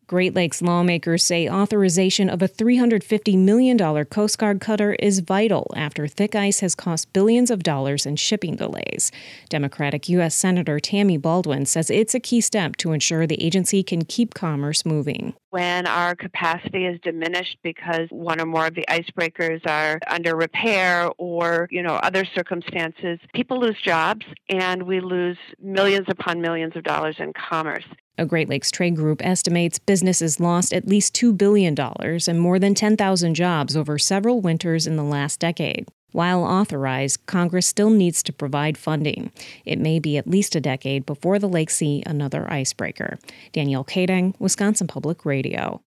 Great Lakes lawmakers say authorization of a $350 million Coast Guard cutter is vital after thick ice has cost billions of dollars in shipping delays. Democratic U.S. Senator Tammy Baldwin says it's a key step to ensure the agency can keep commerce moving. When our capacity is diminished because one or more of the icebreakers are under repair or, other circumstances, people lose jobs and we lose millions upon millions of dollars in commerce. A Great Lakes trade group estimates businesses lost at least $2 billion and more than 10,000 jobs over several winters in the last decade. While authorized, Congress still needs to provide funding. It may be at least a decade before the lakes see another icebreaker. Danielle Kading, Wisconsin Public Radio.